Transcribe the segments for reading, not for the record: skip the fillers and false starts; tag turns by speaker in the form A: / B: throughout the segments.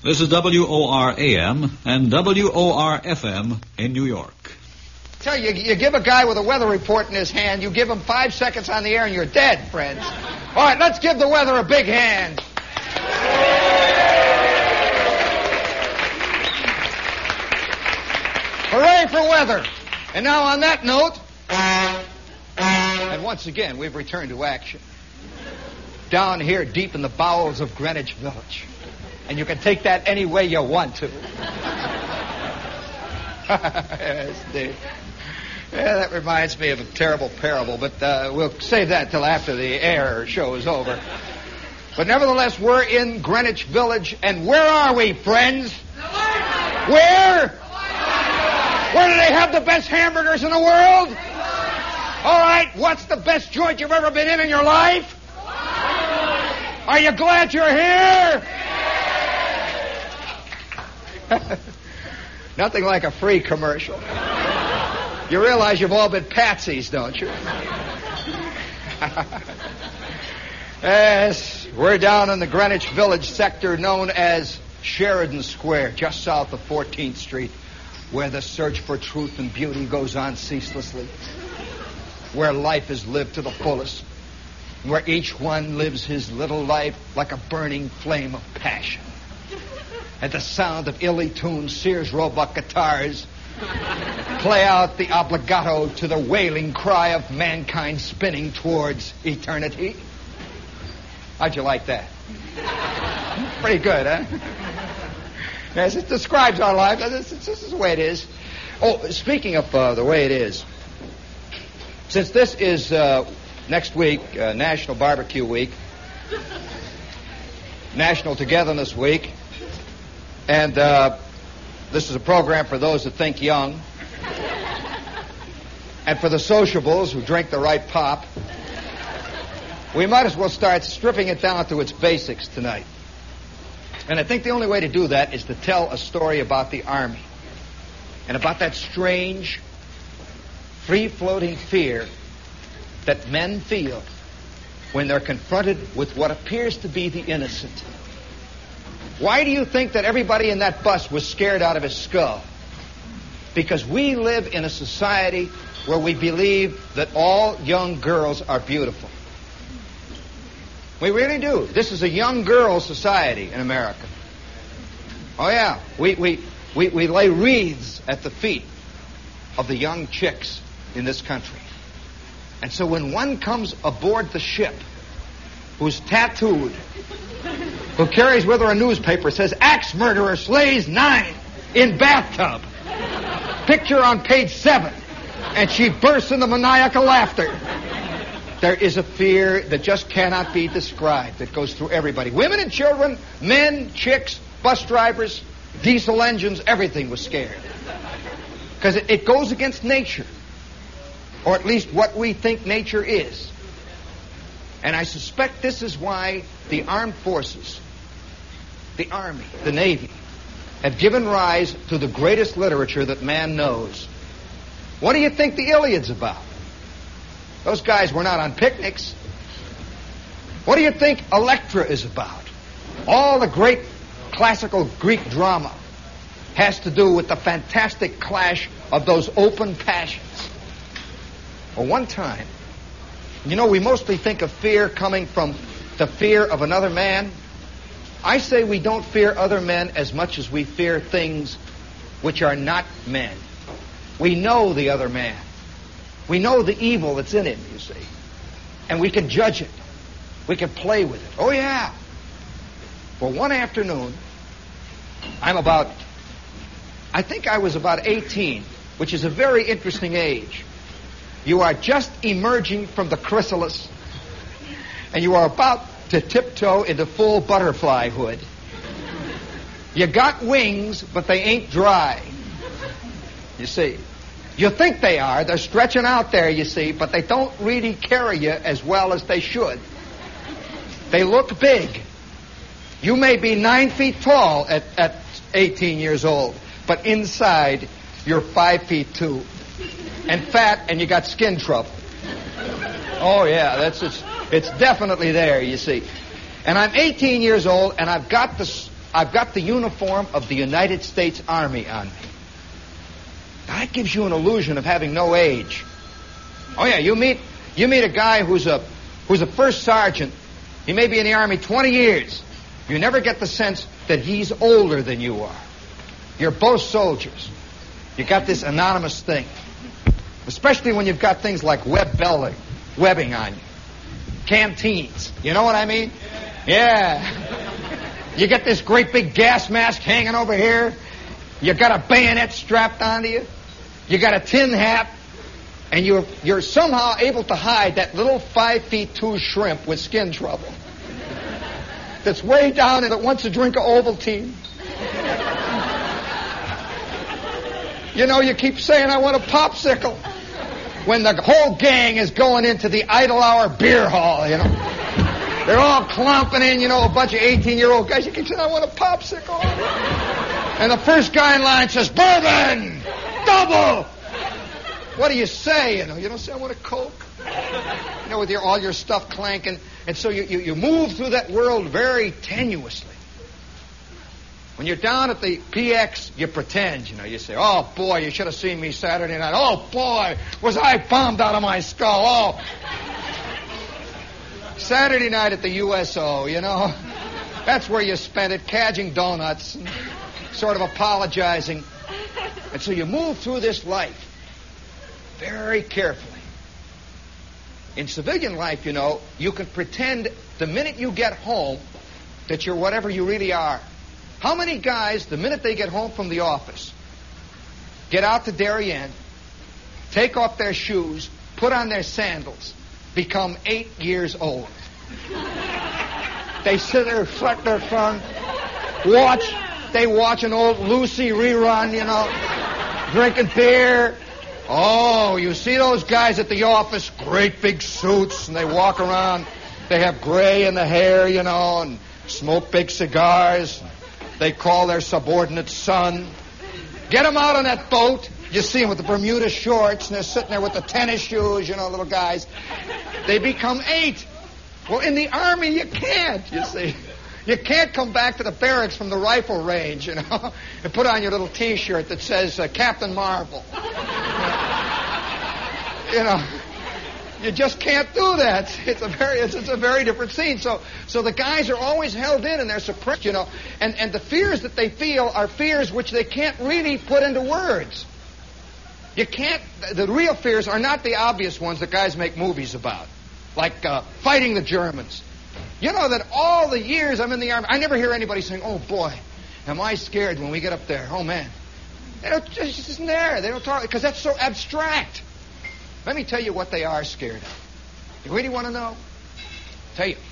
A: This is WOR-AM and WOR-FM in New York.
B: Tell you, you give a guy with a weather report in his hand, you give him 5 seconds on the air and you're dead, friends. All right, let's give the weather a big hand. Hooray for weather. And now on that note, and once again, we've returned to action. Down here deep in the bowels of Greenwich Village. And you can take that any way you want to. Yes, indeed. Yeah, that reminds me of a terrible parable, but we'll save that till after the air show is over. But nevertheless, we're in Greenwich Village, and where are we, friends? Where? Where do they have the best hamburgers in the world? All right, what's the best joint you've ever been in your life? Are you glad you're here? Nothing like a free commercial. You realize you've all been patsies, don't you? Yes, we're down in the Greenwich Village sector known as Sheridan Square, just south of 14th Street, where the search for truth and beauty goes on ceaselessly, where life is lived to the fullest, where each one lives his little life like a burning flame of passion. At the sound of illy tuned Sears Roebuck guitars, play out the obligato to the wailing cry of mankind spinning towards eternity. How'd you like that? Pretty good, huh? Yes, it describes our life. This is the way it is. Oh, speaking of the way it is, since this is next week, National Barbecue Week, National Togetherness Week, and this is a program for those that think young, and for the sociables who drink the right pop, we might as well start stripping it down to its basics tonight. And I think the only way to do that is to tell a story about the Army and about that strange, free-floating fear that men feel when they're confronted with what appears to be the innocent. Why do you think that everybody in that bus was scared out of his skull? Because we live in a society where we believe that all young girls are beautiful. We really do. This is a young girl society in America. Oh, yeah. We lay wreaths at the feet of the young chicks in this country. And so when one comes aboard the ship who's tattooed, who carries with her a newspaper, says, "Axe murderer slays 9 in bathtub." Picture on page 7. And she bursts into maniacal laughter. There is a fear that just cannot be described that goes through everybody. Women and children, men, chicks, bus drivers, diesel engines, everything was scared. Because it goes against nature. Or at least what we think nature is. And I suspect this is why the armed forces, the Army, the Navy, have given rise to the greatest literature that man knows. What do you think the Iliad's about? Those guys were not on picnics. What do you think Electra is about? All the great classical Greek drama has to do with the fantastic clash of those open passions. Well, one time, you know, we mostly think of fear coming from the fear of another man. I say we don't fear other men as much as we fear things which are not men. We know the other man. We know the evil that's in him, you see. And we can judge it. We can play with it. Oh, yeah. Well, one afternoon, I think I was about 18, which is a very interesting age. You are just emerging from the chrysalis, and you are about to tiptoe into full butterfly hood. You got wings, but they ain't dry. You see. You think they are. They're stretching out there, you see, but they don't really carry you as well as they should. They look big. You may be 9 feet tall at 18 years old, but inside you're 5 feet 2. And fat, and you got skin trouble. Oh, yeah, it's definitely there, you see. And I'm 18 years old, and I've got the I've got the uniform of the United States Army on me. That gives you an illusion of having no age. Oh yeah, you meet a guy who's a first sergeant. He may be in the Army 20 years. You never get the sense that he's older than you are. You're both soldiers. You got this anonymous thing. Especially when you've got things like webbing on you. Canteens. You know what I mean? Yeah. You get this great big gas mask hanging over here. You got a bayonet strapped onto you. You got a tin hat. And you're somehow able to hide that little 5'2" shrimp with skin trouble. That's way down and that wants to drink an Ovaltine. You know, you keep saying, I want a popsicle. When the whole gang is going into the Idle Hour beer hall, you know. They're all clomping in, you know, a bunch of 18-year-old guys. You keep saying, I want a popsicle. And the first guy in line says, bourbon! Double! What do you say? You don't say, I want a Coke. You know, with all your stuff clanking. And so you move through that world very tenuously. When you're down at the PX, you pretend, you know. You say, oh, boy, you should have seen me Saturday night. Oh, boy, was I bombed out of my skull. Oh. Saturday night at the USO, you know. That's where you spent it, cadging donuts and sort of apologizing. And so you move through this life very carefully. In civilian life, you know, you can pretend the minute you get home that you're whatever you really are. How many guys, the minute they get home from the office, get out to Darien, take off their shoes, put on their sandals, become 8 years old? They sit there, suck their thumb, they watch an old Lucy rerun, you know, drinking beer. Oh, you see those guys at the office, great big suits, and they walk around. They have gray in the hair, you know, and smoke big cigars. They call their subordinate son. Get them out on that boat. You see them with the Bermuda shorts, and they're sitting there with the tennis shoes, you know, little guys. They become 8. Well, in the Army, you can't, you see. You can't come back to the barracks from the rifle range, you know, and put on your little T-shirt that says Captain Marvel. You know, you just can't do that. It's a very different scene. So the guys are always held in and they're suppressed, you know, and the fears that they feel are fears which they can't really put into words. The real fears are not the obvious ones that guys make movies about, like fighting the Germans. You know that all the years I'm in the Army, I never hear anybody saying, oh boy, am I scared when we get up there. Oh man. It just isn't there. They don't talk, because that's so abstract. Let me tell you what they are scared of. You really want to know? Tell you.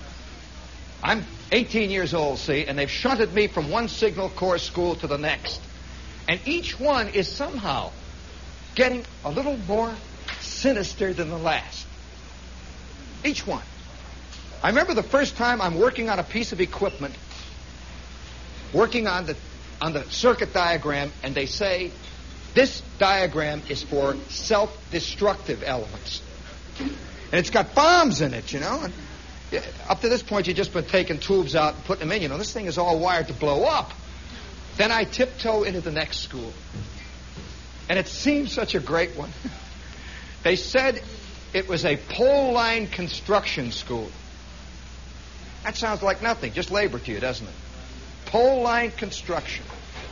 B: I'm 18 years old, see, and they've shunted me from one signal corps school to the next. And each one is somehow getting a little more sinister than the last. Each one. I remember the first time I'm working on a piece of equipment, working on the circuit diagram, and they say, this diagram is for self-destructive elements. And it's got bombs in it, you know. And up to this point, you've just been taking tubes out and putting them in. You know, this thing is all wired to blow up. Then I tiptoe into the next school. And it seemed such a great one. They said it was a pole line construction school. That sounds like nothing, just labor to you, doesn't it? Pole line construction.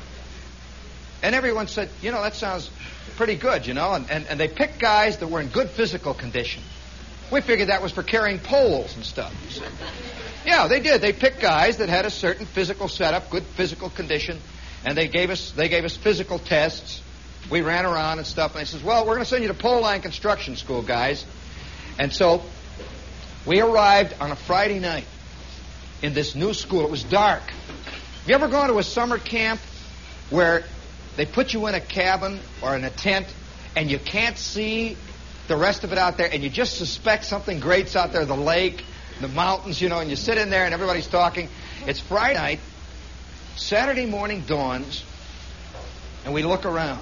B: And everyone said, you know, that sounds pretty good, you know. And they picked guys that were in good physical condition. We figured that was for carrying poles and stuff. Yeah, they did. They picked guys that had a certain physical setup, good physical condition, and they gave us physical tests. We ran around and stuff, and they says, well, we're going to send you to pole line construction school, guys. And so we arrived on a Friday night in this new school. It was dark. Have you ever gone to a summer camp where they put you in a cabin or in a tent and you can't see the rest of it out there and you just suspect something great's out there, the lake, the mountains, you know, and you sit in there and everybody's talking. It's Friday night. Saturday morning dawns and we look around.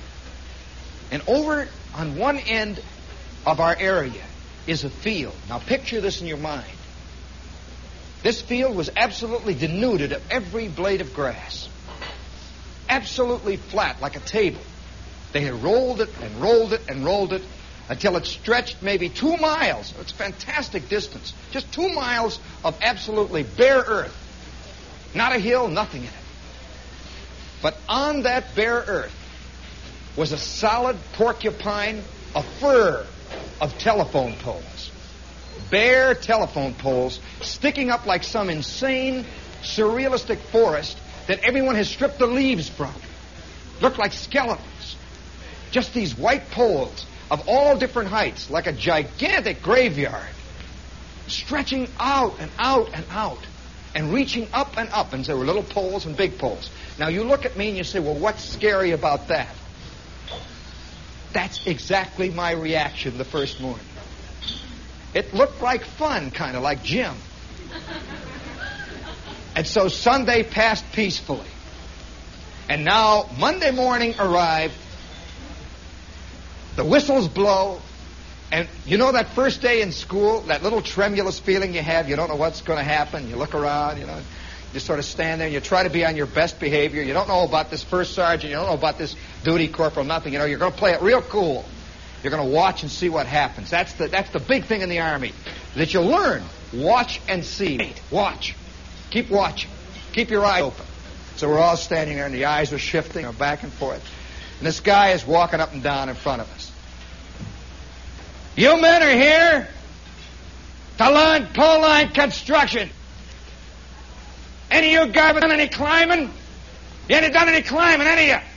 B: And over on one end of our area is a field. Now picture this in your mind. This field was absolutely denuded of every blade of grass. Absolutely flat, like a table. They had rolled it and rolled it and rolled it until it stretched maybe 2 miles. It's a fantastic distance. Just 2 miles of absolutely bare earth. Not a hill, nothing in it. But on that bare earth was a solid porcupine, a fur of telephone poles. Bare telephone poles sticking up like some insane, surrealistic forest that everyone has stripped the leaves from. Looked like skeletons. Just these white poles of all different heights, like a gigantic graveyard, stretching out and out and out, and reaching up and up. And there were little poles and big poles. Now you look at me and you say, well, what's scary about that? That's exactly my reaction the first morning. It looked like fun, kind of like gym. And so Sunday passed peacefully. And now Monday morning arrived. The whistles blow. And you know that first day in school, that little tremulous feeling you have, you don't know what's going to happen. You look around, you just sort of stand there and you try to be on your best behavior. You don't know about this first sergeant. You don't know about this duty corporal, nothing. You're going to play it real cool. You're going to watch and see what happens. That's the big thing in the Army, that you learn. Watch and see. Watch. Keep watching. Keep your eyes open. So we're all standing there and the eyes are shifting back and forth. And this guy is walking up and down in front of us. You men are here to learn pole line construction. Any of you guys done any climbing? You ain't done any climbing, any of you?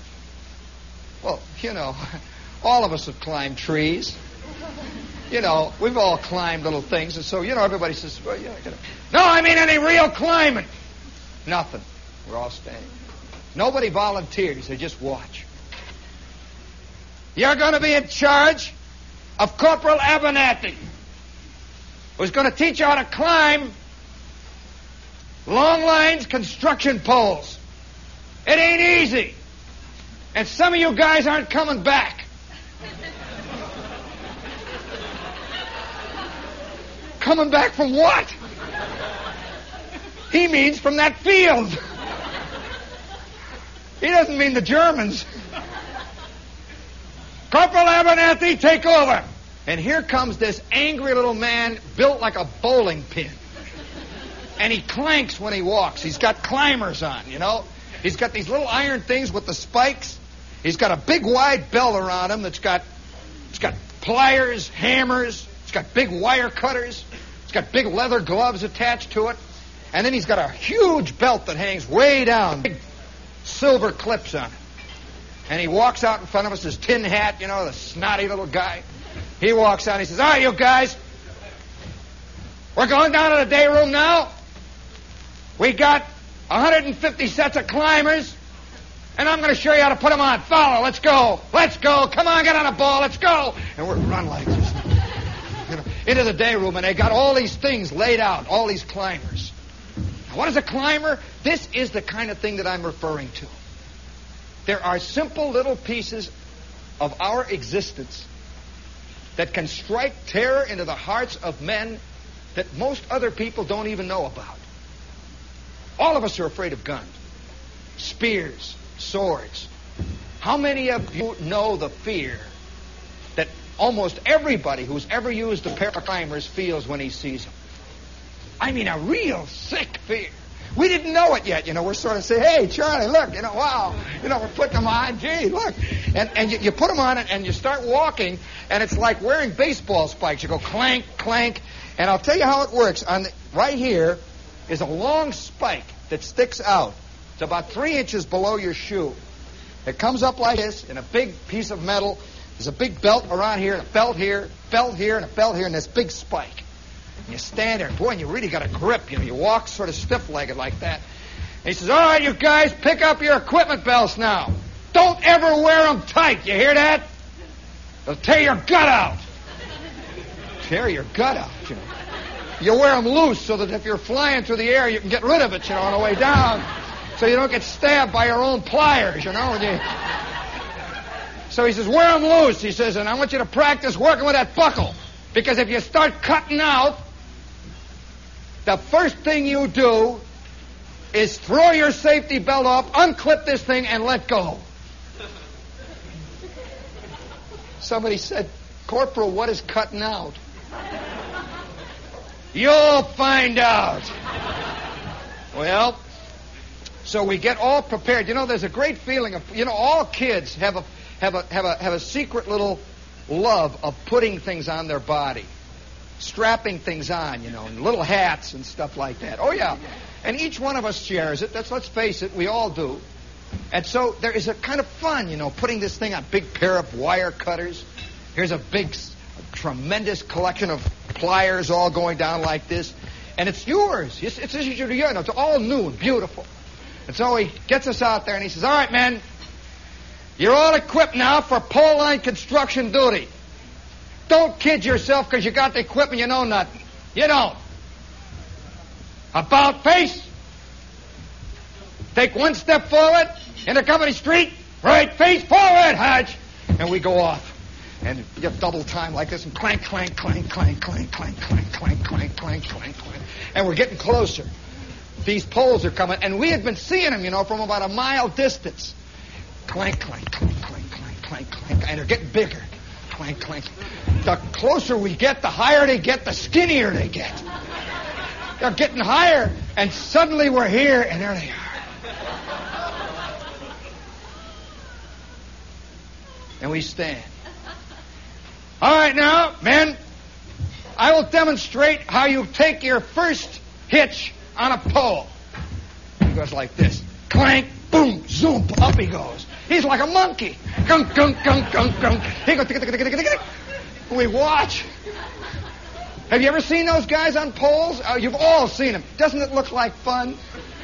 B: Well, all of us have climbed trees. We've all climbed little things, and so, everybody says, well, yeah, No, I mean any real climbing. Nothing. We're all standing. Nobody volunteered. He said, just watch. You're going to be in charge of Corporal Abernathy, who's going to teach you how to climb long lines construction poles. It ain't easy. And some of you guys aren't coming back. Coming back from what? He means from that field. He doesn't mean the Germans. Corporal Abernathy, take over. And here comes this angry little man built like a bowling pin. And he clanks when he walks. He's got climbers on, He's got these little iron things with the spikes. He's got a big wide belt around him it's got pliers, hammers. It's got big wire cutters. It's got big leather gloves attached to it. And then he's got a huge belt that hangs way down. Big silver clips on it. And he walks out in front of us, his tin hat, the snotty little guy. He walks out and he says, all right, you guys, we're going down to the day room now. We got 150 sets of climbers, and I'm going to show you how to put them on. Follow, let's go. Let's go. Come on, get on a ball, let's go. And we're run like this. Into the day room, and they got all these things laid out, all these climbers. Now, what is a climber? This is the kind of thing that I'm referring to. There are simple little pieces of our existence that can strike terror into the hearts of men that most other people don't even know about. All of us are afraid of guns, spears, swords. How many of you know the fear that almost everybody who's ever used a pair of climbers feels when he sees them? I mean, a real sick fear. We didn't know it yet, We're sort of saying, hey, Charlie, look, wow. We're putting them on. Gee, look. And you put them on and you start walking, and it's like wearing baseball spikes. You go clank, clank. And I'll tell you how it works. Right here is a long spike that sticks out. It's about 3 inches below your shoe. It comes up like this in a big piece of metal. There's a big belt around here, and a belt here, belt here, and a belt here, and this big spike. And you stand there, and boy, and you really got a grip. You walk sort of stiff-legged like that. And he says, all right, you guys, pick up your equipment belts now. Don't ever wear them tight. You hear that? They'll tear your gut out. Tear your gut out, You wear them loose so that if you're flying through the air, you can get rid of it, on the way down. So you don't get stabbed by your own pliers, So he says, wear them loose, he says, and I want you to practice working with that buckle. Because if you start cutting out, the first thing you do is throw your safety belt off, unclip this thing, and let go. Somebody said, Corporal, what is cutting out? You'll find out. Well, so we get all prepared. You know, there's a great feeling of, all kids have a secret little love of putting things on their body, strapping things on, and little hats and stuff like that. Oh, yeah. And each one of us shares it. Let's face it, we all do. And so there is a kind of fun, putting this thing on. Big pair of wire cutters. Here's a tremendous collection of pliers all going down like this. And it's yours. It's all new and beautiful. And so he gets us out there and he says, all right, men, you're all equipped now for pole line construction duty. Don't kid yourself because you got the equipment, you know nothing. You don't. About face. Take one step forward into Company Street. Right face forward, Hodge. And we go off. And you get double time like this, and clank, clank, clank, clank, clank, clank, clank, clank, clank, clank, clank, clank. And we're getting closer. These poles are coming, and we had been seeing them, from about a mile distance. Clank, clank, clank, clank, clank, clank, clank, and they're getting bigger. Clank, clank. The closer we get, the higher they get, the skinnier they get. They're getting higher, and suddenly we're here, and there they are. And we stand. All right, now, men, I will demonstrate how you take your first hitch on a pole. He goes like this. Clank, boom, zoom, up he goes. He's like a monkey. Gunk, gunk, gunk, gunk, gunk. He goes, tick, tick, tick, tick, tick, tick. We watch. Have you ever seen those guys on poles? You've all seen them. Doesn't it look like fun?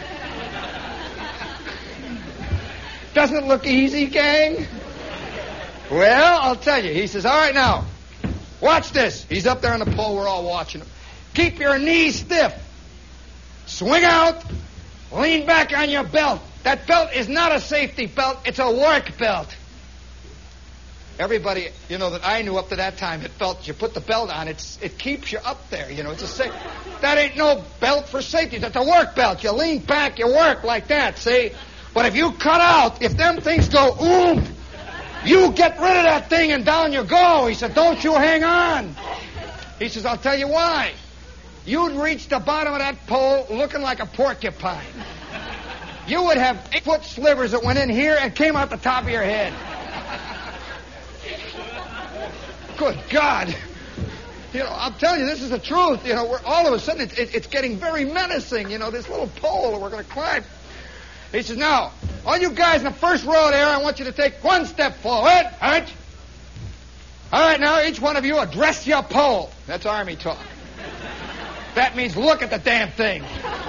B: Doesn't it look easy, gang? Well, I'll tell you. He says, all right, now, watch this. He's up there on the pole. We're all watching him. Keep your knees stiff. Swing out. Lean back on your belt. That belt is not a safety belt. It's a work belt. Everybody, that I knew up to that time, it felt you put the belt on, it keeps you up there. It's a safe. That ain't no belt for safety. That's a work belt. You lean back, you work like that, see? But if you cut out, if them things go oom, you get rid of that thing and down you go. He said, don't you hang on. He says, I'll tell you why. You'd reach the bottom of that pole looking like a porcupine. You would have 8-foot slivers that went in here and came out the top of your head. Good God. I'm telling you, this is the truth. We're all of a sudden, it's getting very menacing, this little pole that we're going to climb. He says, now, all you guys in the first row there, I want you to take one step forward. All right, now, each one of you address your pole. That's Army talk. That means look at the damn thing.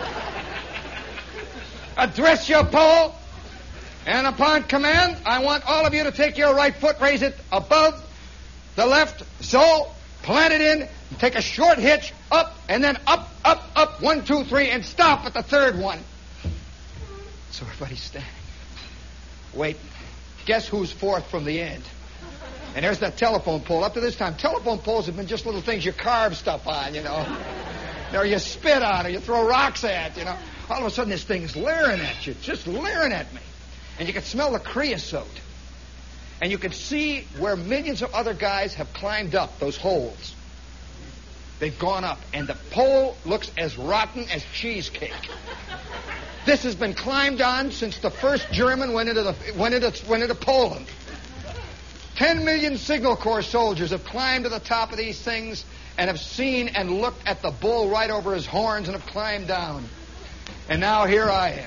B: Address your pole. And upon command, I want all of you to take your right foot, raise it above the left, so plant it in, and take a short hitch, up, and then up, up, up, 1, 2, 3, and stop at the third one. So everybody's standing. Wait, guess who's fourth from the end? And there's that telephone pole. Up to this time, telephone poles have been just little things you carve stuff on, Or you spit on, or you throw rocks at, All of a sudden, this thing's leering at you, just leering at me. And you can smell the creosote. And you can see where millions of other guys have climbed up those holes. They've gone up, and the pole looks as rotten as cheesecake. This has been climbed on since the first German went into Poland. 10 million Signal Corps soldiers have climbed to the top of these things and have seen and looked at the bull right over his horns and have climbed down. And now here I am.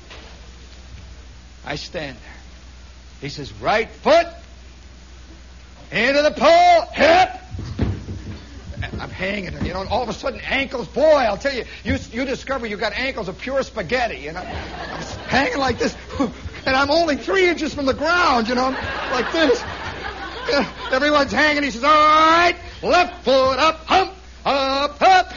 B: I stand there. He says, right foot, into the pole, hip. I'm hanging there, and all of a sudden ankles, boy, I'll tell you, you discover you got ankles of pure spaghetti, I'm hanging like this, and I'm only 3 inches from the ground, like this. Everyone's hanging. He says, all right, left foot up, hump, up, up.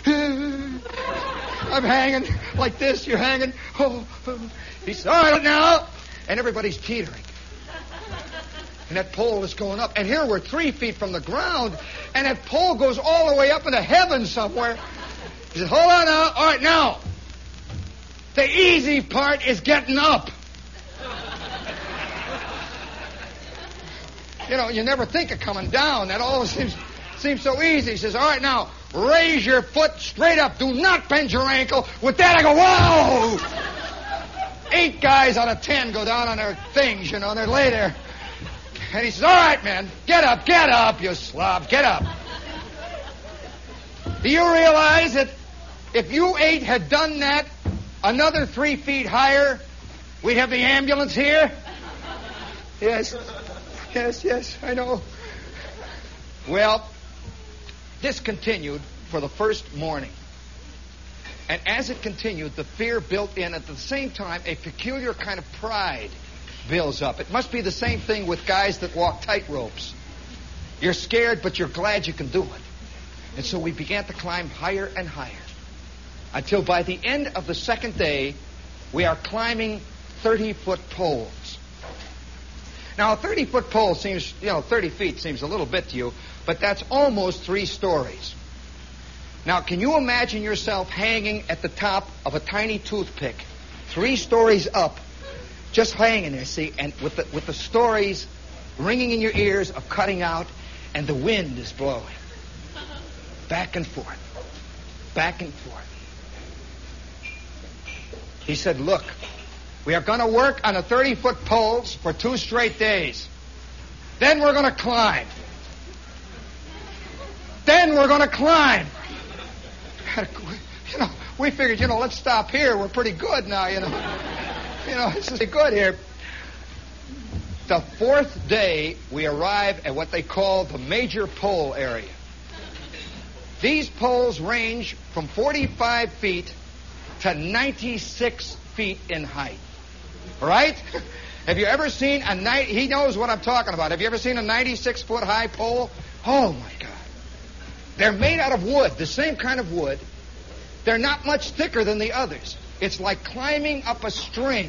B: I'm hanging like this, you're hanging. Oh. He says, all right, now. And everybody's teetering. And that pole is going up. And here we're 3 feet from the ground, and that pole goes all the way up into heaven somewhere. He says, hold on now. All right, now. The easy part is getting up. You know, you never think of coming down. That always seems so easy. He says, all right, now, raise your foot straight up. Do not bend your ankle. With that, I go, whoa! 8 guys out of 10 go down on their things, you know, they're lay there. And he says, all right, man, get up, you slob, get up. Do you realize that if you 8 had done that another 3 feet higher, we'd have the ambulance here? Yes, I know. Well, this continued for the first morning. And as it continued, the fear built in. At the same time, a peculiar kind of pride builds up. It must be the same thing with guys that walk tightropes. You're scared, but you're glad you can do it. And so we began to climb higher and higher. Until by the end of the second day, we are climbing 30-foot poles. Now, a 30-foot pole seems, 30 feet seems a little bit to you, but that's almost 3 stories. Now, can you imagine yourself hanging at the top of a tiny toothpick, 3 stories up, just hanging there, see, and with the stories ringing in your ears of cutting out, and the wind is blowing. Back and forth. Back and forth. He said, look, we are going to work on the 30-foot poles for 2 straight days. Then we're going to climb. Then we're going to climb. We figured, let's stop here. We're pretty good now, this is good here. The 4th day, we arrive at what they call the major pole area. These poles range from 45 feet to 96 feet in height. All right? Have you ever seen he knows what I'm talking about. Have you ever seen a 96-foot high pole? Oh, my God. They're made out of wood, the same kind of wood. They're not much thicker than the others. It's like climbing up a string.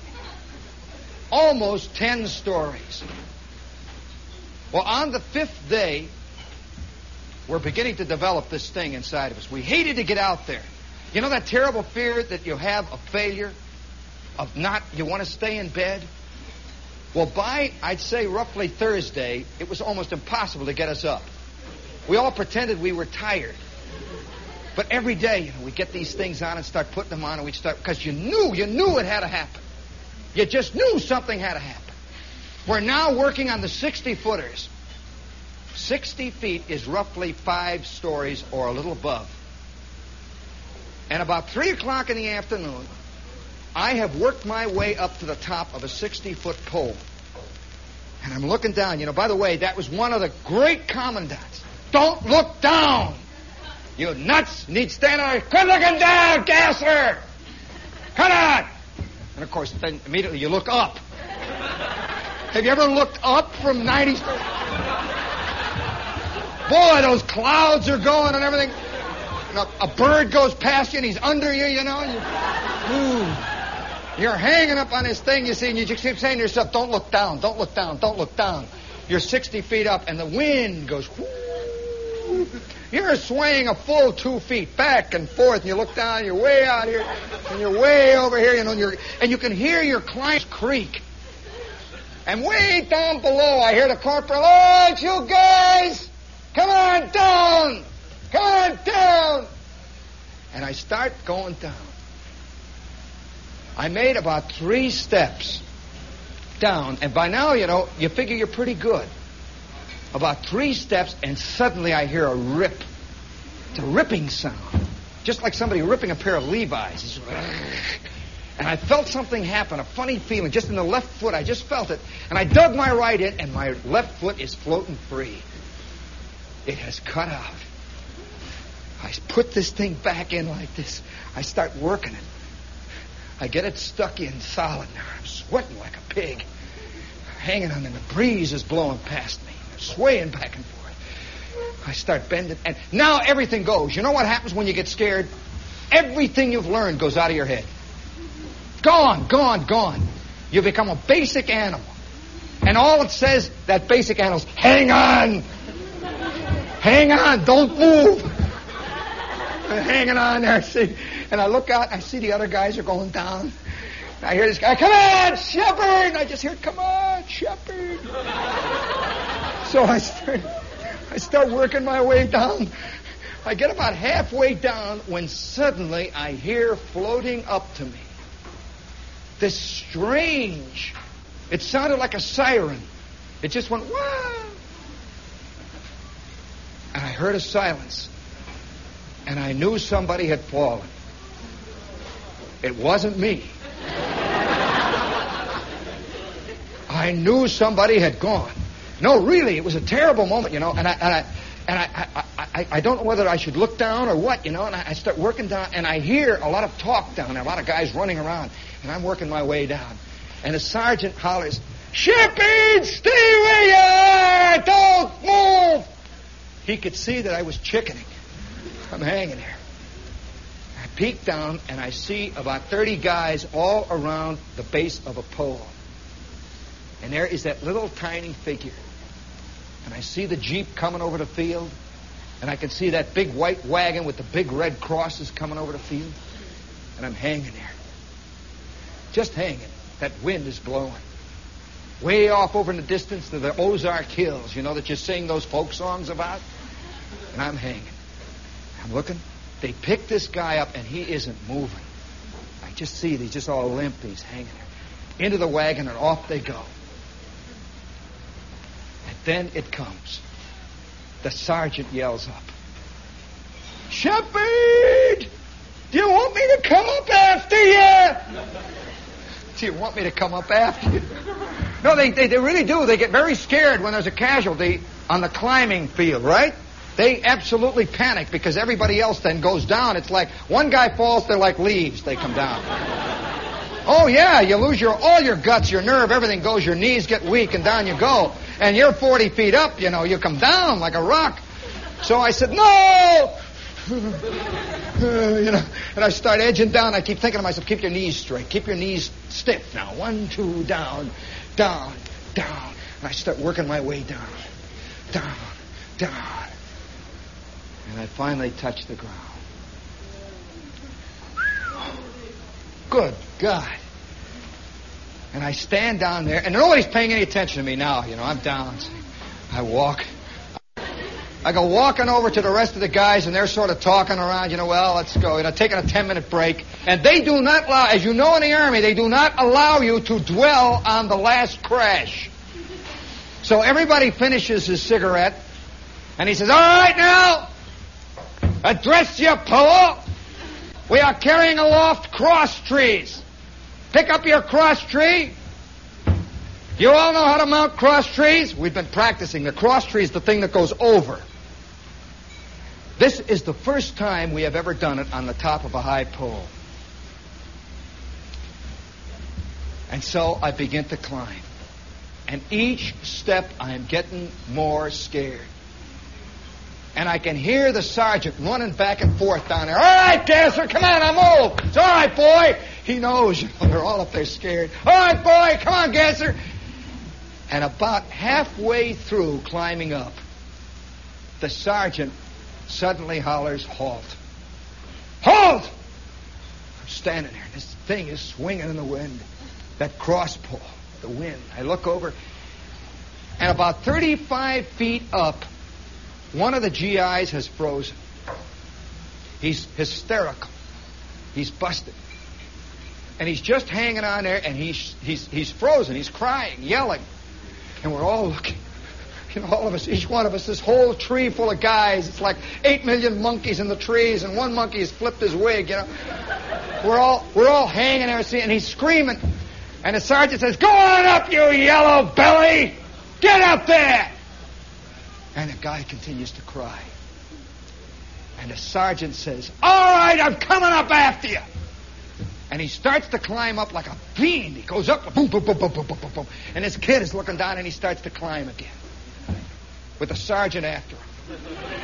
B: Almost 10 stories. Well, on the 5th day, we're beginning to develop this thing inside of us. We hated to get out there. You know that terrible fear that you have of failure? You want to stay in bed? Well, by, I'd say, roughly Thursday, it was almost impossible to get us up. We all pretended we were tired. But every day, we'd get these things on and start putting them on, and we'd start, because you knew it had to happen. You just knew something had to happen. We're now working on the 60-footers. 60 feet is roughly 5 stories or a little above. And about 3 o'clock in the afternoon, I have worked my way up to the top of a 60-foot pole. And I'm looking down. By the way, that was one of the great commandants. Don't look down! You nuts! Need stand on. Quit looking down, gasser! Come on! And, of course, then immediately you look up. Have you ever looked up from 90? Boy, those clouds are going and everything. A bird goes past you and he's under you, You're hanging up on this thing, you see, and you just keep saying to yourself, don't look down, don't look down, don't look down. You're 60 feet up and the wind goes whoo. You're swaying a full 2 feet back and forth, and you look down, you're way out here, and you're way over here, and you can hear your clients creak. And way down below, I hear the corporal, oh, it's you guys! Come on down! Come on down! And I start going down. I made about 3 steps down, and by now, you figure you're pretty good. About 3 steps, and suddenly I hear a rip. It's a ripping sound. Just like somebody ripping a pair of Levi's. And I felt something happen, a funny feeling, just in the left foot. I just felt it. And I dug my right in, and my left foot is floating free. It has cut out. I put this thing back in like this. I start working it. I get it stuck in solid now. I'm sweating like a pig. Hanging on, and the breeze is blowing past me. I'm swaying back and forth. I start bending, and now everything goes. You know what happens when you get scared? Everything you've learned goes out of your head. Gone, gone, gone. You become a basic animal. And all it says, that basic animal is, hang on! Hang on, don't move! hanging on there, see? And I look out, and I see the other guys are going down. I hear this guy, come on, Shepard! And I just hear, come on, Shepard. So I start working my way down. I get about halfway down when suddenly I hear floating up to me this strange, it sounded like a siren. It just went, wah! And I heard a silence. And I knew somebody had fallen. It wasn't me. I knew somebody had gone. No, really, it was a terrible moment, you know. And I don't know whether I should look down or what, you know. And I start working down, and I hear a lot of talk down there, a lot of guys running around. And I'm working my way down. And the sergeant hollers, Shepard, stay where you are! Don't move! He could see that I was chickening. I'm hanging there. I peek down, and I see about 30 guys all around the base of a pole. And there is that little tiny figure. And I see the Jeep coming over the field. And I can see that big white wagon with the big red crosses coming over the field. And I'm hanging there. Just hanging. That wind is blowing. Way off over in the distance to the Ozark Hills, you know, that you sing those folk songs about. And I'm hanging. I'm looking. They pick this guy up, and he isn't moving. I just see he's just all limp. He's hanging there. Into the wagon, and off they go. And then it comes. The sergeant yells up, Shepard! Do you want me to come up after you? Do you want me to come up after you? No, they really do. They get very scared when there's a casualty on the climbing field, right? They absolutely panic because everybody else then goes down. It's like one guy falls, they're like leaves. They come down. Oh, yeah, you lose all your guts, your nerve, everything goes. Your knees get weak, and down you go. And you're 40 feet up, you know. You come down like a rock. So I said, no! You know, and I start edging down. I keep thinking to myself, keep your knees straight. Keep your knees stiff now. 1, 2, down, down, down. And I start working my way down, down, down. And I finally touch the ground. Good God. And I stand down there, and nobody's paying any attention to me now. You know, I'm down. I walk. I go walking over to the rest of the guys, and they're sort of talking around, you know, well, let's go. You know, taking a 10-minute break. And they do not allow, as you know in the Army, they do not allow you to dwell on the last crash. So everybody finishes his cigarette, and he says, all right now, address your pole. We are carrying aloft cross trees. Pick up your cross tree. You all know how to mount cross trees? We've been practicing. The cross tree is the thing that goes over. This is the first time we have ever done it on the top of a high pole. And so I begin to climb. And each step I am getting more scared. And I can hear the sergeant running back and forth down there. All right, Gasser, come on, I'll move. It's all right, boy. He knows, you know, they're all up there scared. All right, boy, come on, Gasser. And about halfway through climbing up, the sergeant suddenly hollers, halt. Halt! I'm standing there. This thing is swinging in the wind. That cross pole, the wind. I look over, and about 35 feet up, one of the GIs has frozen. He's hysterical. He's busted. And he's just hanging on there, and he's frozen. He's crying, yelling. And we're all looking. You know, all of us, each one of us, this whole tree full of guys. It's like 8 million monkeys in the trees, and one monkey has flipped his wig, you know. We're all hanging there, and he's screaming. And the sergeant says, go on up, you yellow belly! Get up there! And the guy continues to cry. And the sergeant says, all right, I'm coming up after you. And he starts to climb up like a fiend. He goes up, boom, boom, boom, boom, boom, boom, boom, boom. And this kid is looking down, and he starts to climb again. With the sergeant after him.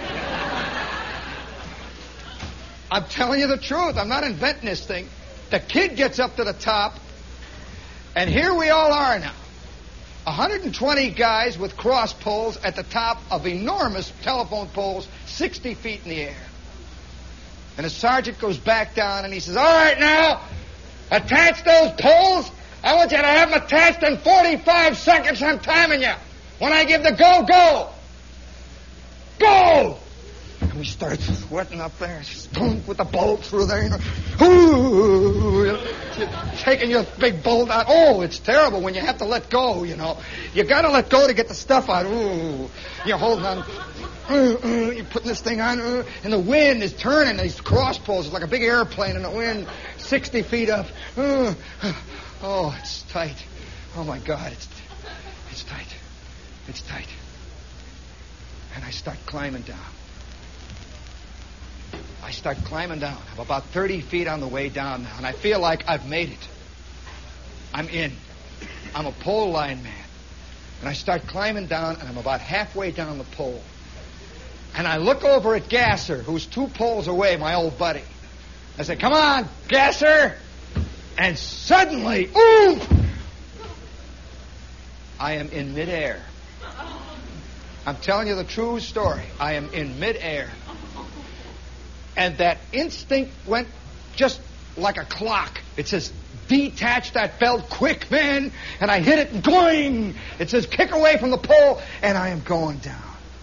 B: I'm telling you the truth. I'm not inventing this thing. The kid gets up to the top, and here we all are now. 120 guys with cross poles at the top of enormous telephone poles 60 feet in the air. And the sergeant goes back down and he says, all right now, attach those poles. I want you to have them attached in 45 seconds. I'm timing you. When I give the go, go. Go! And we start sweating up there, stunk with the bolt through there, Ooh, taking your big bolt out. Oh, it's terrible when you have to let go, You got to let go to get the stuff out. Ooh, you're holding on. You're putting this thing on, and the wind is turning these cross poles. It's like a big airplane in the wind, 60 feet up. Oh, it's tight. Oh, my God, it's tight. It's tight. And I start climbing down. I'm about 30 feet on the way down now, and I feel like I've made it. I'm in. I'm a pole line man. And I start climbing down, and I'm about halfway down the pole. And I look over at Gasser, who's 2 poles away, my old buddy. I say, come on, Gasser! And suddenly, ooh! I am in midair. I'm telling you the true story. I am in midair. And that instinct went just like a clock. It says, detach that belt quick, man. And I hit it, going. It says, kick away from the pole, and I am going down.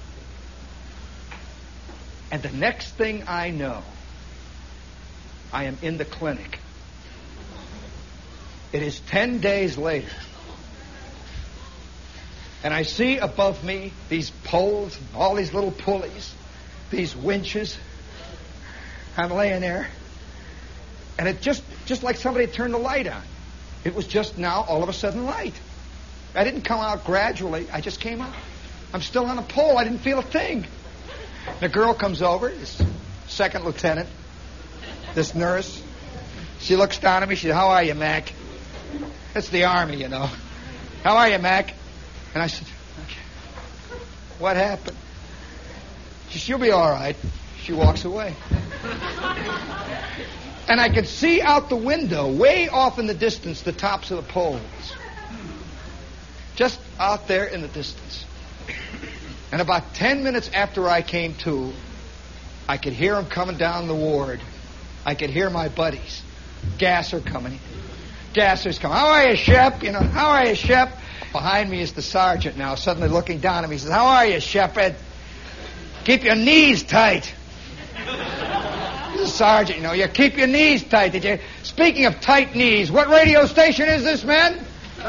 B: And the next thing I know, I am in the clinic. It is 10 days later. And I see above me these poles, all these little pulleys, these winches. I'm laying there. And it just like somebody turned the light on. It was just now, all of a sudden, light. I didn't come out gradually. I just came out. I'm still on a pole. I didn't feel a thing. The girl comes over, this second lieutenant, this nurse. She looks down at me. She said, how are you, Mac? It's the Army, How are you, Mac? And I said, okay. What happened? She said, you'll be all right. She walks away. And I could see out the window, way off in the distance, the tops of the poles. Just out there in the distance. And about 10 minutes after I came to, I could hear them coming down the ward. I could hear my buddies. Gasser coming. Gasser's coming. How are you, Shep? How are you, Shep? Behind me is the sergeant now, suddenly looking down at me. He says, how are you, Shepard? Keep your knees tight. The sergeant, you keep your knees tight. Did you? Speaking of tight knees, what radio station is this, man?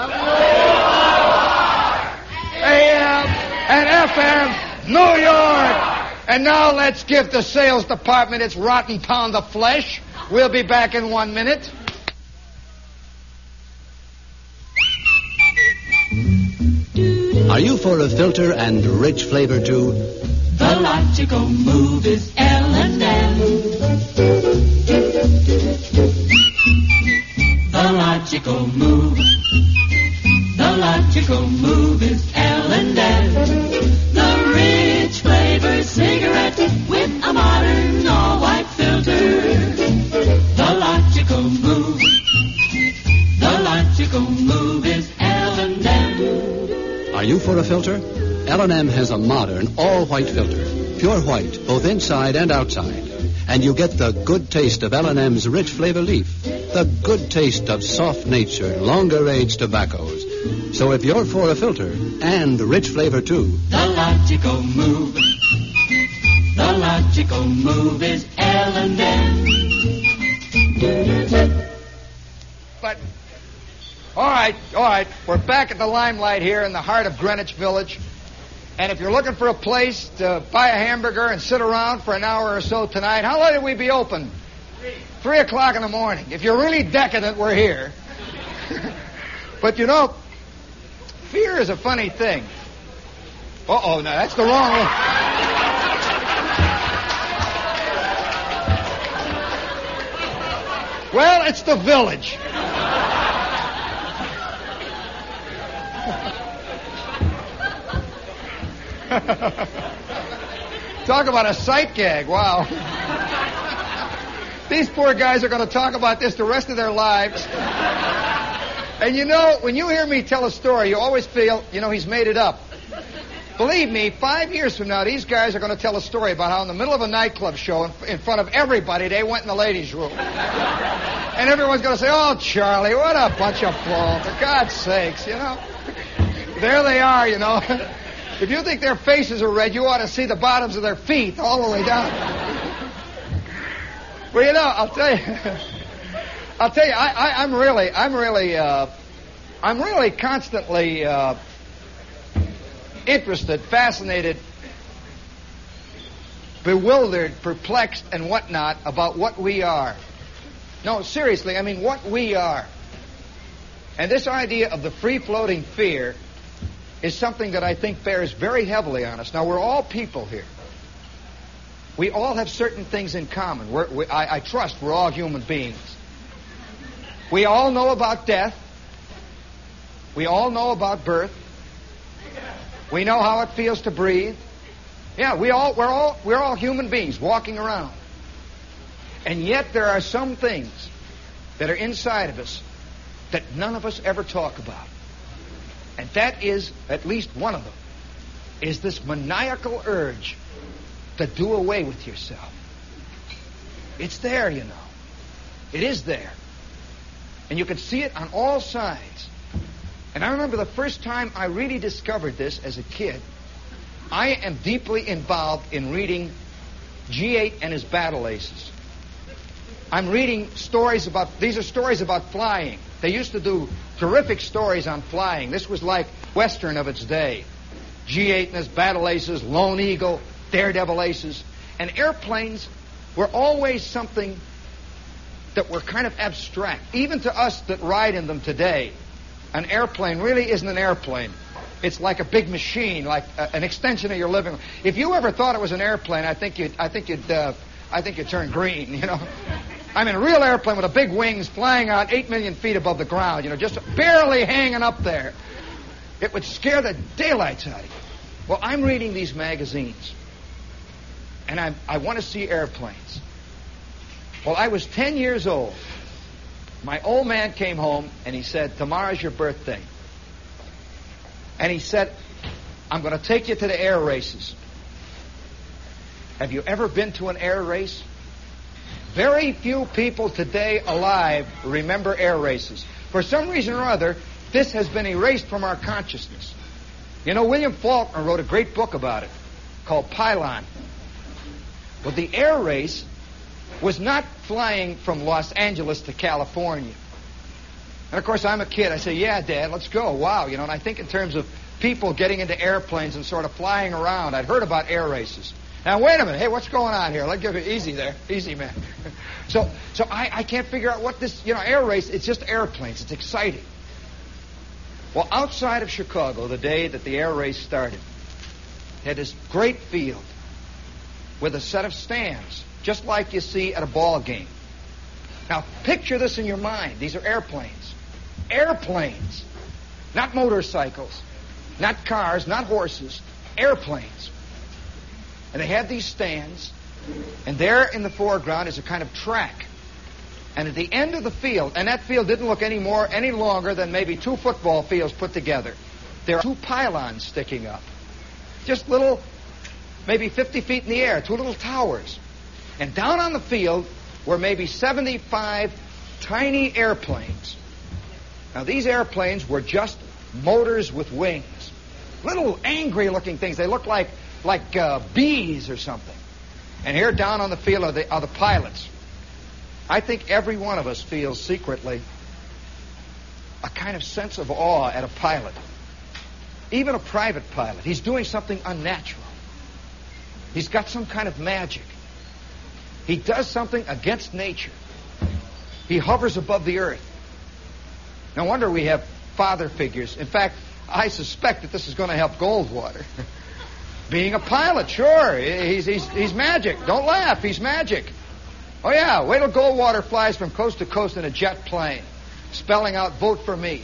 B: AM and FM, New York. And now let's give the sales department its rotten pound of flesh. We'll be back in 1 minute.
C: Are you for a filter and rich flavor too?
D: The logical move is L&M. The logical move. The logical move is L&M. The rich flavor cigarette with a modern all-white filter. The logical move. The logical move is L&M.
C: Are you for a filter? L&M has a modern, all-white filter. Pure white, both inside and outside. And you get the good taste of L&M's rich flavor leaf. The good taste of soft nature, longer-age tobaccos. So if you're for a filter, and rich flavor too.
D: The logical move. The logical move is L&M.
B: But, all right. We're back at the Limelight here in the heart of Greenwich Village. And if you're looking for a place to buy a hamburger and sit around for an hour or so tonight, how late will we be open? 3 o'clock in the morning. If you're really decadent, we're here. But fear is a funny thing. Uh-oh, no, that's the wrong one. Well, it's the Village. Talk about a sight gag. Wow. These poor guys are going to talk about this the rest of their lives. And when you hear me tell a story, you always feel, he's made it up. Believe me, 5 years from now, these guys are going to tell a story about how in the middle of a nightclub show, in front of everybody, they went in the ladies' room. And everyone's going to say, oh, Charlie, what a bunch of bull. For God's sakes, you know. There they are, you know. If you think their faces are red, you ought to see the bottoms of their feet all the way down. Well, you know, I'll tell you, I'm really constantly interested, fascinated, bewildered, perplexed, and whatnot about what we are. No, seriously, I mean what we are. And this idea of the free-floating fear is something that I think bears very heavily on us. Now, we're all people here. We all have certain things in common. I trust we're all human beings. We all know about death. We all know about birth. We know how it feels to breathe. Yeah, we're all human beings walking around. And yet there are some things that are inside of us that none of us ever talk about. And that is, at least one of them, is this maniacal urge to do away with yourself. It's there, you know. It is there. And you can see it on all sides. And I remember the first time I really discovered this as a kid. I am deeply involved in reading G8 and his battle aces. I'm reading stories about, these are stories about flying. They used to do terrific stories on flying. This was like Western of its day. G8 and his battle aces, Lone Eagle, Daredevil aces. And airplanes were always something that were kind of abstract. Even to us that ride in them today, an airplane really isn't an airplane. It's like a big machine, like an extension of your living room. If you ever thought it was an airplane, I think you'd turn green, you know. I mean, a real airplane with a big wings flying out 8 million feet above the ground, you know, just barely hanging up there. It would scare the daylights out of you. Well, I'm reading these magazines, and I want to see airplanes. Well, I was 10 years old. My old man came home, and he said, tomorrow's your birthday. And he said, I'm going to take you to the air races. Have you ever been to an air race? Very few people today alive remember air races. For some reason or other, this has been erased from our consciousness. You know, William Faulkner wrote a great book about it called Pylon. But the air race was not flying from Los Angeles to California. And, of course, I'm a kid. I say, yeah, Dad, let's go. Wow, you know, and I think in terms of people getting into airplanes and sort of flying around. I'd heard about air races. Now, wait a minute. Hey, what's going on here? Let's give it easy there. Easy, man. So I can't figure out what this, you know, air race, it's just airplanes. It's exciting. Well, outside of Chicago, the day that the air race started, had this great field with a set of stands, just like you see at a ball game. Now, picture this in your mind. These are airplanes. Airplanes. Not motorcycles. Not cars. Not horses. Airplanes. And they had these stands, and there in the foreground is a kind of track. And at the end of the field, and that field didn't look any longer than maybe 2 football fields put together, there are 2 pylons sticking up. Just little, maybe 50 feet in the air, 2 little towers. And down on the field were maybe 75 tiny airplanes. Now, these airplanes were just motors with wings. Little angry-looking things. They looked like bees or something. And here down on the field are the pilots. I think every one of us feels secretly a kind of sense of awe at a pilot. Even a private pilot. He's doing something unnatural. He's got some kind of magic. He does something against nature. He hovers above the earth. No wonder we have father figures. In fact, I suspect that this is going to help Goldwater. Being a pilot, sure. He's magic. Don't laugh. He's magic. Oh, yeah. Wait till Goldwater flies from coast to coast in a jet plane, spelling out, vote for me.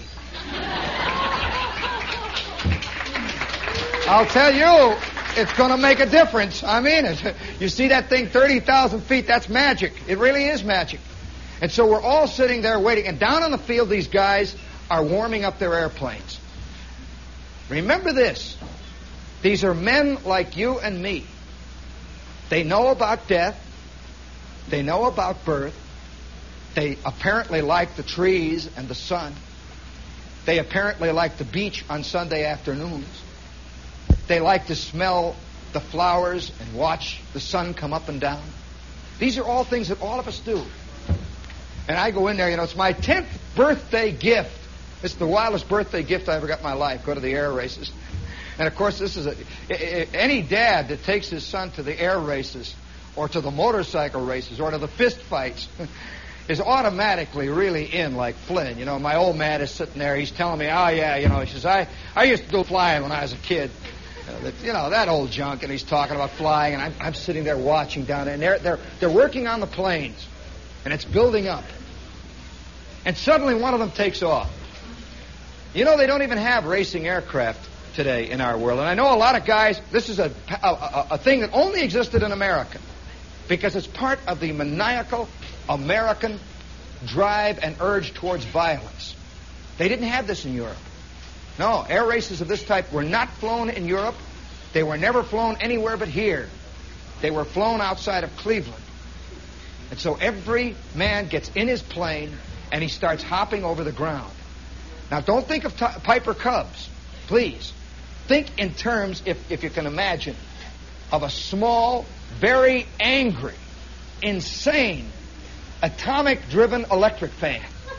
B: I'll tell you, it's going to make a difference. I mean it. You see that thing 30,000 feet, that's magic. It really is magic. And so we're all sitting there waiting. And down on the field, these guys are warming up their airplanes. Remember this. These are men like you and me. They know about death. They know about birth. They apparently like the trees and the sun. They apparently like the beach on Sunday afternoons. They like to smell the flowers and watch the sun come up and down. These are all things that all of us do. And I go in there, it's my 10th birthday gift. It's the wildest birthday gift I ever got in my life. Go to the air races. And, of course, this is any dad that takes his son to the air races or to the motorcycle races or to the fist fights is automatically really in like Flynn. My old man is sitting there. He's telling me, oh, yeah, he says, I used to go flying when I was a kid. That old junk. And he's talking about flying, and I'm sitting there watching down there. And they're working on the planes, and it's building up. And suddenly one of them takes off. They don't even have racing aircraft today in our world. And I know a lot of guys, this is a thing that only existed in America because it's part of the maniacal American drive and urge towards violence. They didn't have this in Europe. No, air races of this type were not flown in Europe. They were never flown anywhere but here. They were flown outside of Cleveland. And so every man gets in his plane and he starts hopping over the ground. Now, don't think of Piper Cubs, please. Think in terms, if you can imagine, of a small, very angry, insane, atomic-driven electric fan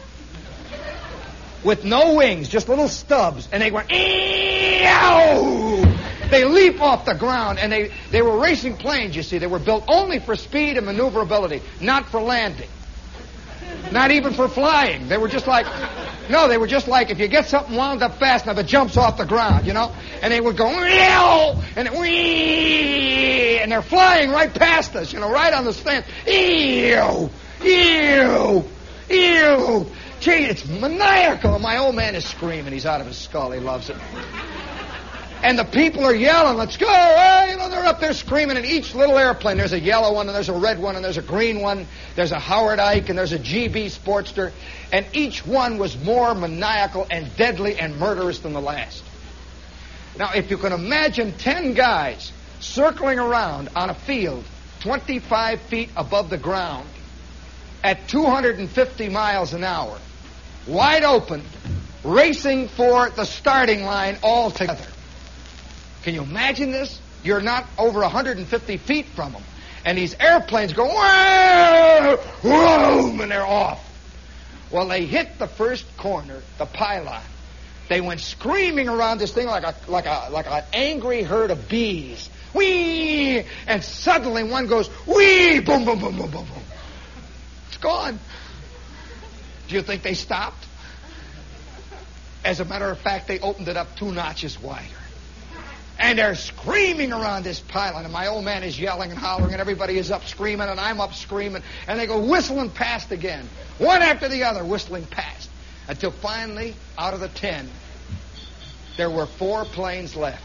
B: with no wings, just little stubs, and they went, eeeow! They leap off the ground, and they were racing planes, you see. They were built only for speed and maneuverability, not for landing. Not even for flying. They were just like if you get something wound up fast enough, it jumps off the ground, And they would go, eeeow! And they're flying right past us, right on the stand. Eeeow! Eeeow! Eeeow! Gee, it's maniacal. My old man is screaming. He's out of his skull. He loves it. And the people are yelling, let's go. They're up there screaming. And each little airplane, there's a yellow one, and there's a red one, and there's a green one. There's a Howard Ike, and there's a GB Sportster. And each one was more maniacal and deadly and murderous than the last. Now, if you can imagine 10 guys circling around on a field 25 feet above the ground at 250 miles an hour, wide open, racing for the starting line all together. Can you imagine this? You're not over 150 feet from them. And these airplanes go, whoa, whoa, and they're off. Well, they hit the first corner, the pylon. They went screaming around this thing like an angry herd of bees. Whee! And suddenly one goes, whee! Boom, boom, boom, boom, boom, boom. It's gone. Do you think they stopped? As a matter of fact, they opened it up 2 notches wider. And they're screaming around this pylon, and my old man is yelling and hollering, and everybody is up screaming, and I'm up screaming, and they go whistling past again, one after the other, whistling past, until finally, out of the 10, there were 4 planes left.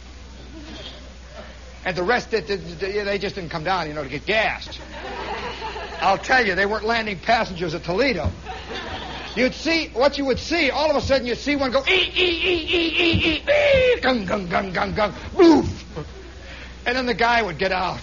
B: And the rest, they just didn't come down, to get gassed. I'll tell you, they weren't landing passengers at Toledo. You'd see, what you would see, all of a sudden you'd see one go, gung, gung, gung, gung, gung, boof. And then the guy would get out.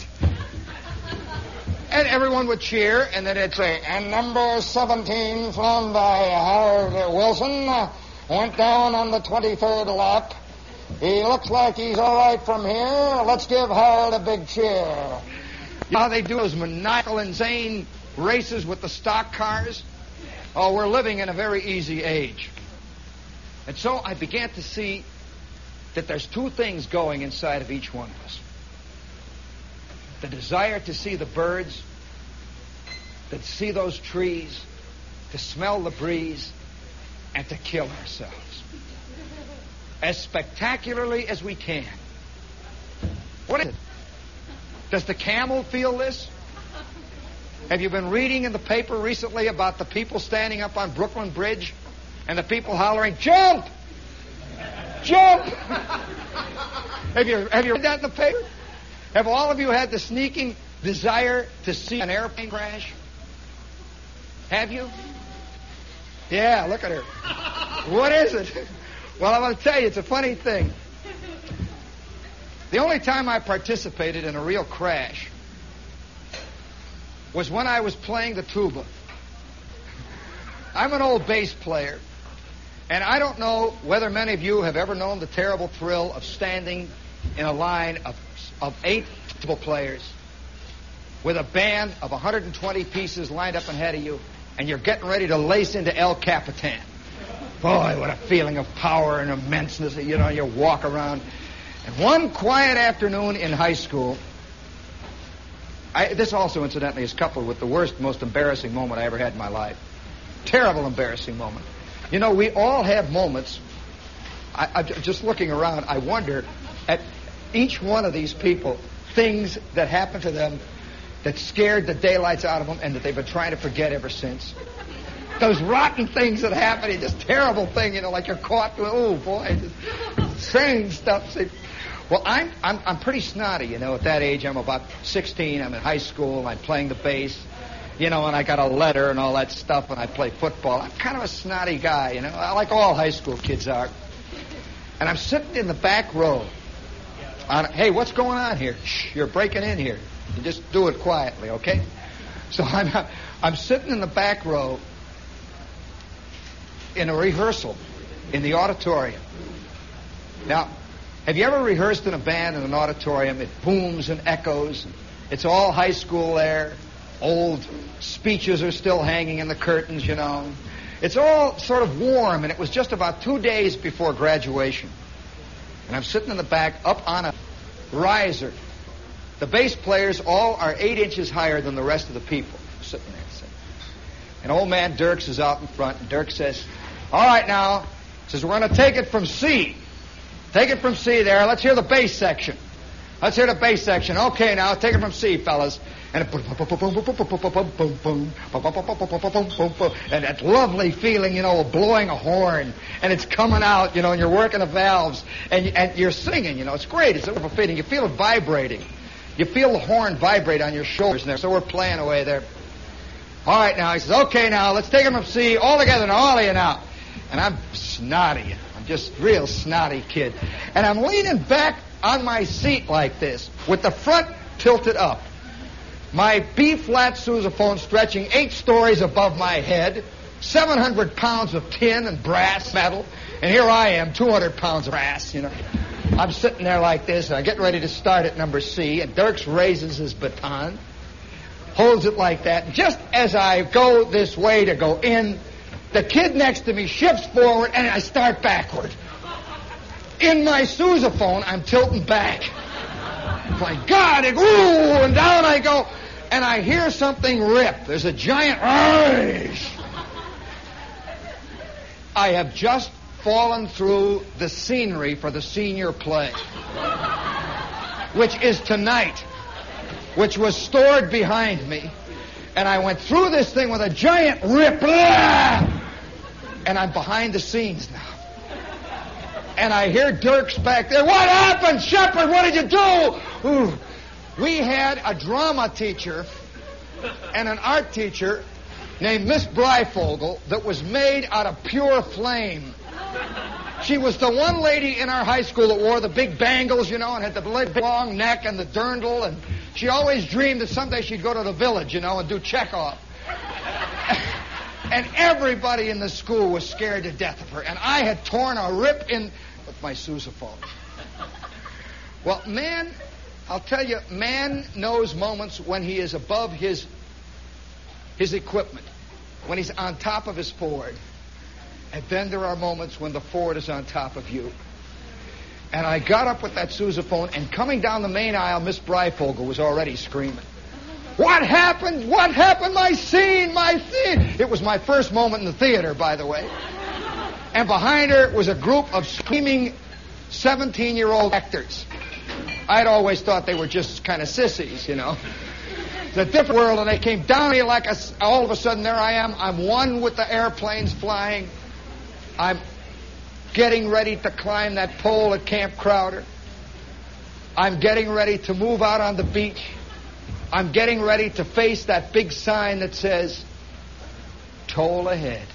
B: And everyone would cheer, and then it'd say, and number 17, flown by Howard Wilson, went down on the 23rd lap. He looks like he's all right from here. Let's give Howard a big cheer. You know how they do those maniacal, insane races with the stock cars? Oh, we're living in a very easy age. And so I began to see that there's 2 things going inside of each one of us. The desire to see the birds, to see those trees, to smell the breeze, and to kill ourselves. As spectacularly as we can. What is it? Does the camel feel this? Have you been reading in the paper recently about the people standing up on Brooklyn Bridge and the people hollering, jump! Jump! Have you read that in the paper? Have all of you had the sneaking desire to see an airplane crash? Have you? Yeah, look at her. What is it? Well, I'm going to tell you, it's a funny thing. The only time I participated in a real crash was when I was playing the tuba. I'm an old bass player, and I don't know whether many of you have ever known the terrible thrill of standing in a line of 8 tuba players with a band of 120 pieces lined up ahead of you, and you're getting ready to lace into El Capitan. Boy, what a feeling of power and immenseness. You know, you walk around. And one quiet afternoon in high school, this also incidentally is coupled with the worst, most embarrassing moment I ever had in my life. Terrible, embarrassing moment. You know, we all have moments. I'm just looking around, I wonder at each one of these people, things that happened to them that scared the daylights out of them and that they've been trying to forget ever since. Those rotten things that happen, just terrible thing, you know, like you're caught, oh boy, just saying stuff. Well, I'm pretty snotty, you know, at that age. I'm about 16, I'm in high school, I'm playing the bass, you know, and I got a letter and all that stuff, and I play football. I'm kind of a snotty guy, you know, like all high school kids are. And I'm sitting in the back row. Hey, what's going on here? Shh, you're breaking in here. You just do it quietly, okay? So I'm sitting in the back row in a rehearsal in the auditorium. Now, have you ever rehearsed in a band in an auditorium? It booms and echoes. It's all high school there. Old speeches are still hanging in the curtains, you know. It's all sort of warm, and it was just about 2 days before graduation. And I'm sitting in the back up on a riser. The bass players all are 8 inches higher than the rest of the people sitting there. And old man Dirks is out in front, and Dirk says, all right now, says, we're going to take it from C. Take it from C there. Let's hear the bass section. Let's hear the bass section. Okay, now, take it from C, fellas. And that lovely feeling, you know, of blowing a horn, and it's coming out, you know, and you're working the valves, and you're singing, you know. It's great. It's a wonderful feeling. You feel it vibrating. You feel the horn vibrate on your shoulders and there. So we're playing away there. All right, now, he says, okay, now, let's take it from C all together now, all of you now. And I'm snotty. I'm just real snotty kid. And I'm leaning back on my seat like this, with the front tilted up. My B-flat sousaphone stretching 8 stories above my head, 700 pounds of tin and brass metal, and here I am, 200 pounds of brass, you know. I'm sitting there like this, and I get ready to start at number C, and Dirks raises his baton, holds it like that. Just as I go this way to go in, the kid next to me shifts forward, and I start backward. In my sousaphone, I'm tilting back. My God, ooh, and down I go, and I hear something rip. There's a giant, I have just fallen through the scenery for the senior play, which is tonight, which was stored behind me, and I went through this thing with a giant rip, and I'm behind the scenes now. And I hear Dirks back there, what happened, Shepherd, what did you do? Ooh. We had a drama teacher and an art teacher named Miss Breyfogle that was made out of pure flame. She was the one lady in our high school that wore the big bangles, you know, and had the long neck and the dirndl, and she always dreamed that someday she'd go to the village, you know, and do Chekhov. And everybody in the school was scared to death of her, and I had torn a rip in with my sousaphone. Well, man, I'll tell you, man knows moments when he is above his equipment, when he's on top of his Ford. And then there are moments when the Ford is on top of you. And I got up with that sousaphone, and coming down the main aisle, Miss Breyfogle was already screaming. What happened? What happened? My scene, my scene. It was my first moment in the theater, by the way. And behind her was a group of screaming 17-year-old actors. I'd always thought they were just kind of sissies, you know. It's a different world, and they came down here like all of a sudden, there I am. I'm one with the airplanes flying. I'm getting ready to climb that pole at Camp Crowder. I'm getting ready to move out on the beach. I'm getting ready to face that big sign that says, toll ahead.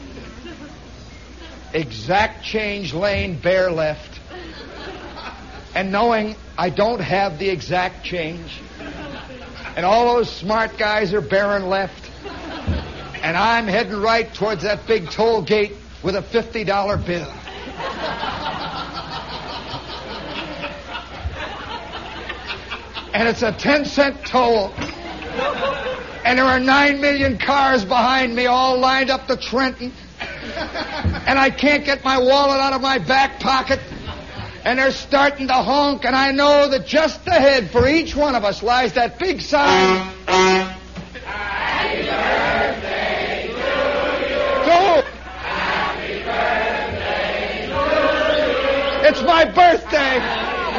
B: Exact change lane, bear left. and knowing I don't have the exact change, and all those smart guys are bearing left, and I'm heading right towards that big toll gate with a $50 bill. And it's a 10-cent toll. And there are 9 million cars behind me all lined up to Trenton. And I can't get my wallet out of my back pocket. And they're starting to honk, and I know that just ahead for each one of us lies that big sign. Happy birthday to you. Happy birthday to you. It's my birthday.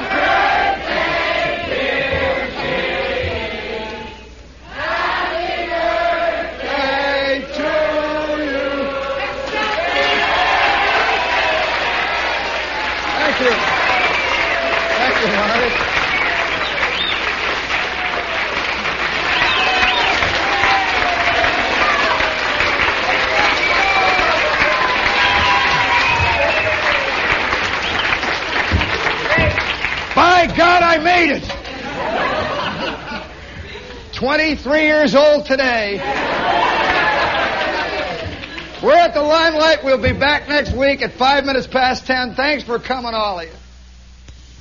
B: Thank you, Marty. By God, I made it. 23 years old today. We're at the Limelight. We'll be back next week at 10:05. Thanks for coming, all of you.